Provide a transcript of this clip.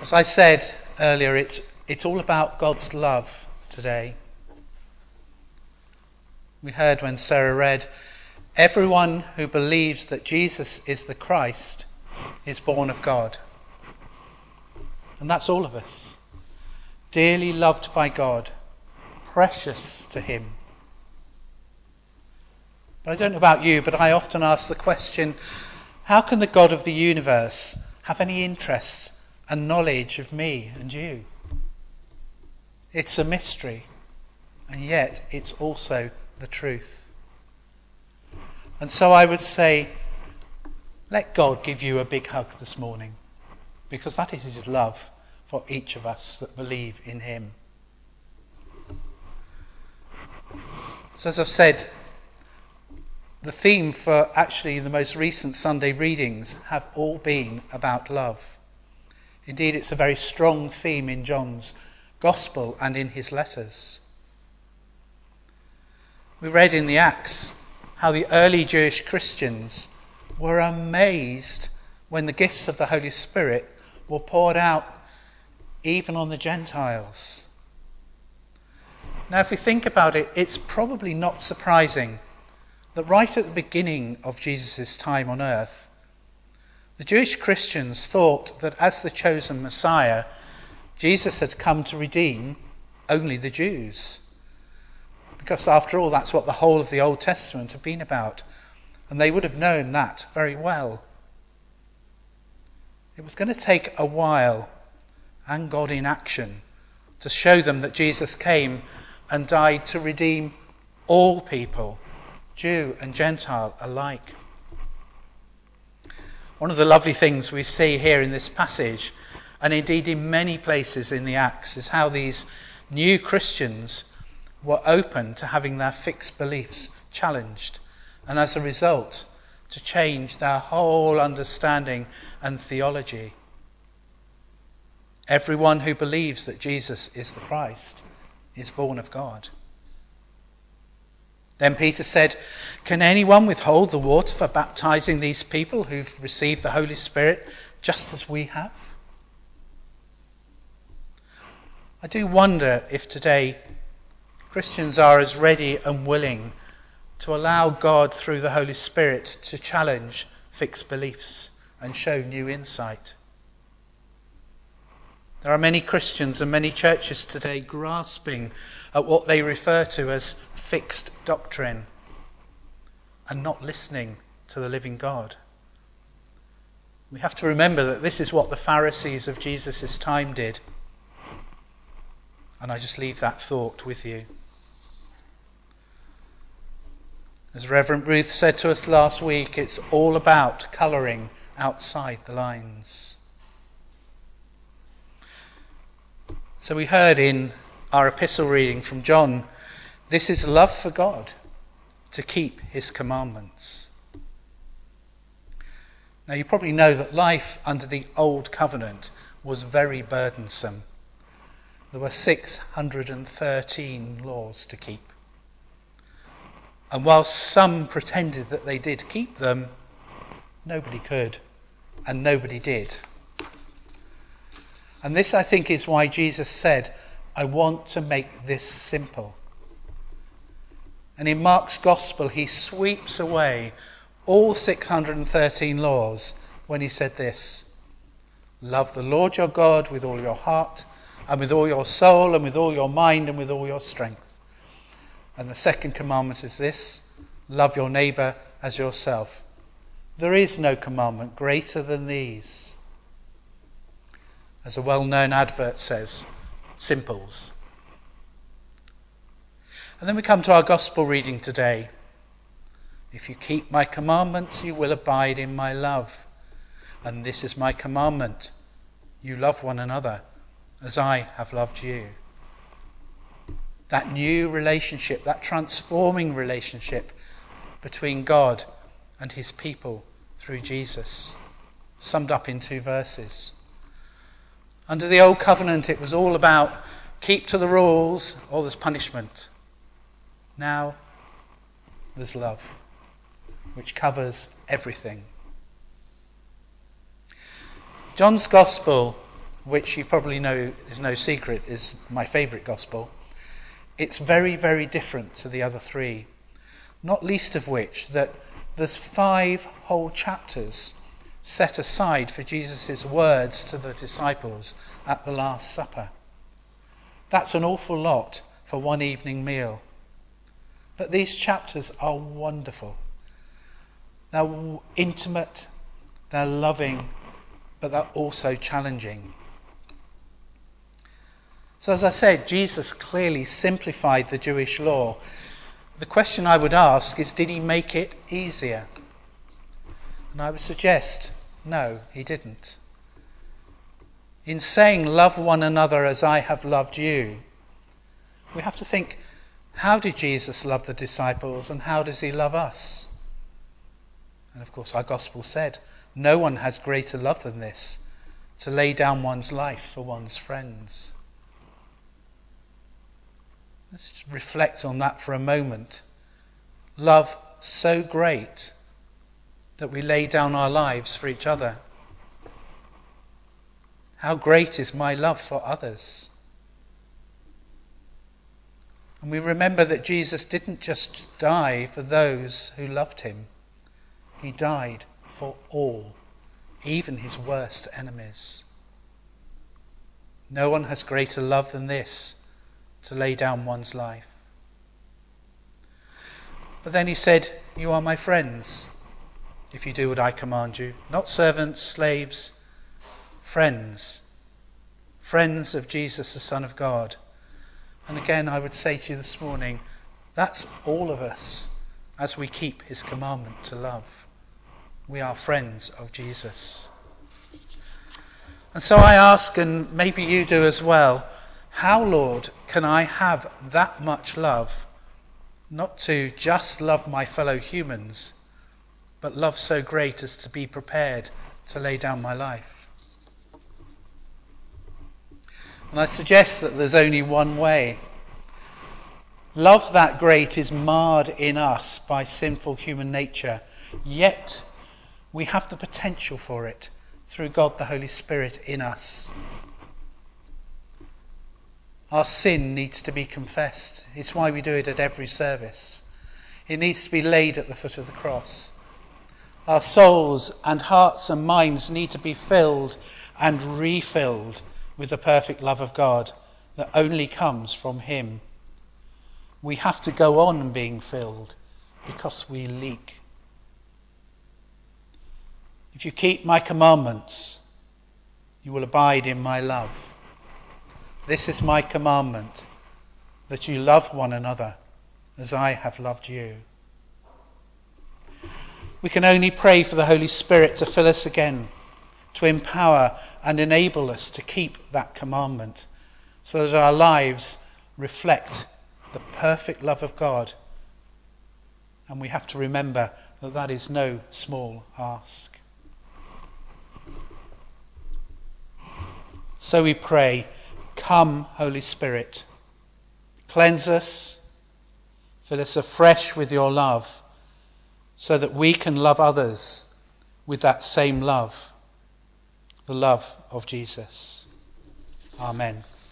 As I said earlier, it's all about God's love today. We heard when Sarah read, everyone who believes that Jesus is the Christ is born of God. And that's all of us. Dearly loved by God, precious to him. But I don't know about you, but I often ask the question, how can the God of the universe have any interests and knowledge of me and you? It's a mystery, and yet it's also the truth. And so I would say, let God give you a big hug this morning, because that is his love for each of us that believe in him. So as I've said, the theme for actually the most recent Sunday readings have all been about love. Indeed, it's a very strong theme in John's Gospel and in his letters. We read in the Acts how the early Jewish Christians were amazed when the gifts of the Holy Spirit were poured out even on the Gentiles. Now, if we think about it, it's probably not surprising that right at the beginning of Jesus' time on earth, the Jewish Christians thought that as the chosen Messiah, Jesus had come to redeem only the Jews. Because after all, that's what the whole of the Old Testament had been about. And they would have known that very well. It was going to take a while, and God in action, to show them that Jesus came and died to redeem all people, Jew and Gentile alike. One of the lovely things we see here in this passage, and indeed in many places in the Acts, is how these new Christians were open to having their fixed beliefs challenged, and as a result to change their whole understanding and theology. Everyone who believes that Jesus is the Christ is born of God. Then Peter said, can anyone withhold the water for baptizing these people who've received the Holy Spirit just as we have? I do wonder if today Christians are as ready and willing to allow God through the Holy Spirit to challenge fixed beliefs and show new insight. There are many Christians and many churches today grasping at what they refer to as fixed doctrine and not listening to the living God. We have to remember that this is what the Pharisees of Jesus' time did. And I just leave that thought with you. As Reverend Ruth said to us last week, it's all about colouring outside the lines. So we heard in our epistle reading from John, this is love for God, to keep his commandments. Now you probably know that life under the old covenant was very burdensome. There were 613 laws to keep. And whilst some pretended that they did keep them, nobody could, and nobody did. And this, I think, is why Jesus said, I want to make this simple. And in Mark's Gospel, he sweeps away all 613 laws when he said this, love the Lord your God with all your heart, and with all your soul, and with all your mind, and with all your strength. And the second commandment is this, love your neighbour as yourself. There is no commandment greater than these. As a well-known advert says, simples. And then we come to our gospel reading today. If you keep my commandments, you will abide in my love. And this is my commandment. You love one another as I have loved you. That new relationship, that transforming relationship between God and his people through Jesus, summed up in 2 verses. Under the old covenant, it was all about keep to the rules or there's punishment. Now there's love, which covers everything. John's Gospel which you probably know is no secret is my favourite gospel, it's very, very different to the other three. Not least of which that there's 5 whole chapters set aside for Jesus' words to the disciples at the Last Supper. That's an awful lot for one evening meal. But these chapters are wonderful. They're intimate, they're loving, but they're also challenging. So as I said, Jesus clearly simplified the Jewish law. The question I would ask is, did he make it easier? And I would suggest, no, he didn't. In saying, love one another as I have loved you, we have to think, how did Jesus love the disciples and how does he love us? And of course our gospel said, no one has greater love than this, to lay down one's life for one's friends. Let's just reflect on that for a moment. Love so great that we lay down our lives for each other. How great is my love for others? And we remember that Jesus didn't just die for those who loved him. He died for all, even his worst enemies. No one has greater love than this, to lay down one's life. But then he said, you are my friends, if you do what I command you. Not servants, slaves, friends. Friends of Jesus, the Son of God. And again, I would say to you this morning, that's all of us as we keep his commandment to love. We are friends of Jesus. And so I ask, and maybe you do as well, how, Lord, can I have that much love, not to just love my fellow humans, but love so great as to be prepared to lay down my life? And I suggest that there's only one way. Love that great is marred in us by sinful human nature, yet we have the potential for it through God the Holy Spirit in us. Our sin needs to be confessed. It's why we do it at every service. It needs to be laid at the foot of the cross. Our souls and hearts and minds need to be filled and refilled with the perfect love of God that only comes from him. We have to go on being filled because we leak. If you keep my commandments, you will abide in my love. This is my commandment, that you love one another as I have loved you. We can only pray for the Holy Spirit to fill us again, to empower and enable us to keep that commandment, so that our lives reflect the perfect love of God. And we have to remember that that is no small ask. So we pray, come, Holy Spirit, cleanse us, fill us afresh with your love, so that we can love others with that same love, the love of Jesus. Amen.